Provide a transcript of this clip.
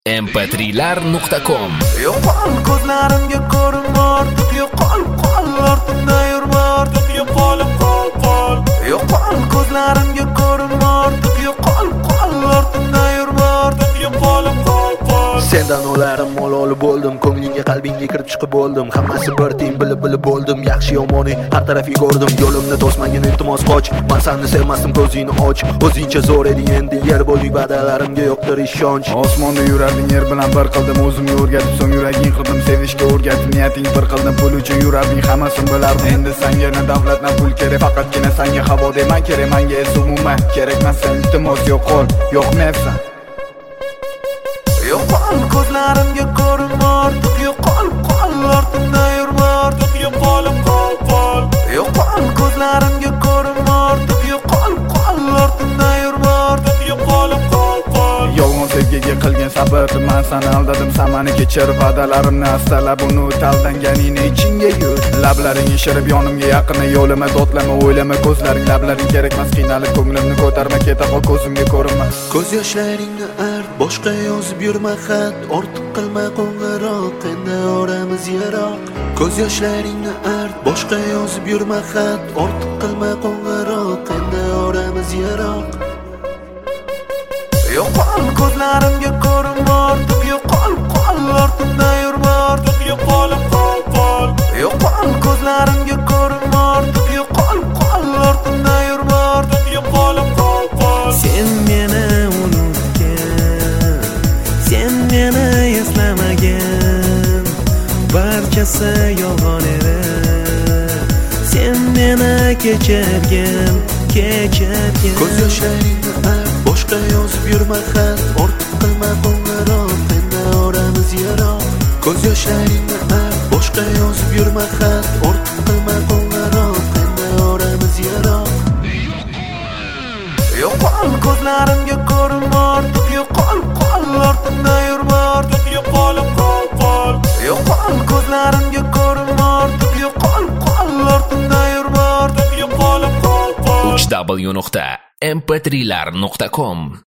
mp3lar.com. Yo'qol ko'zlarimga ko'rinma ortiq, yo'qol ortimda yurma ortiq, yo'qol ko'zlarimga ko'rinma ortiq, yo'qol ortimda yurma ortiq, yo'qol. Sendan olarim mololi bo'ldim, ko'nglingga qalbingga kirib chiqib bo'ldim. Hammasi bir teng bilib bo'ldim, yaxshi yomoni har taraf yugurdim. Yo'limni to'smagin iltimos qoch, men seni sevmasdim, ko'zingni och. O'zingcha zo'r eding, endi yer bo'lding, badalarimga yo'qdir ishonch. Osmonda yurarding, yer bilan bir qildim, o'zimga o'rgatib, so'ng yuraging qildim, sevishga o'rgatib, niyating bir qildim, pul uchun yurarding, hammasini bilardim. Endi senga na davlat na pul kerak, faqatgina senga havo deman kerak, menga esa umuman kerakmas, sen iltimos yo'qol, yo'qmayapsan. Yo'qol ko'zlarimga ko'rinma ortiq, yo'qol ortimda yurma ortiq, yo'qol ko'zlarimga ko'rinma ortiq, yo'qol ortimda yurma ortiq, yo'qol. Yolg'on sevgiga qilgan sabr, men seni aldadim, sen meni kechir, va'dalarimni astalab unut, aldanganingni ichingga yut. Lablaring ishirib yonimga yaqinni, yo'lima dotlama, o'ylama, ko'zlaring lablaring kerakmas, qiynalib ko'nglimni ko'tarma, keta qol, ko'zimga ko'rinma. Ko'z yoshlaringni art, boshqa yozib yurma xat, ortiq qilma qo'ng'iroq, endi oramiz yiroq. Ko'z yoshlaringni art, boshqa yozib yurma xat, ortiq qilma qo'ng'iroq, endi oramiz yiroq. Yo'qol ko'zlarimga ko'rinma ortiq, yo'qol ortimda yurma ortiq, yo'qol ko'zlarimga ko'rinma ortiq, yo'qol ortimda yurma ortiq, yo'qol. Sen meni unutgan, sen meni eslamagin, barchasi yolg'on edi. Sen meni kechirgin. Ko'z yoshlaringni art, boshqa yozib yurma xat, ortiq qilma qo'ng'iroq, endi oramiz yiroq. Ko'z yoshlaringni art, boshqa yozib yurma xat, ortiq qilma qo'ng'iroq, endi oramiz yiroq. Yo'qol ko'zlarimga ko'rinma ortiq, yo'qol ortimda yurma ortiq, yo'qol ko'zlarimga ko'rinma ortiq, yo'qol ortimda yurma ortiq, yo'qol. www.mp3lar.com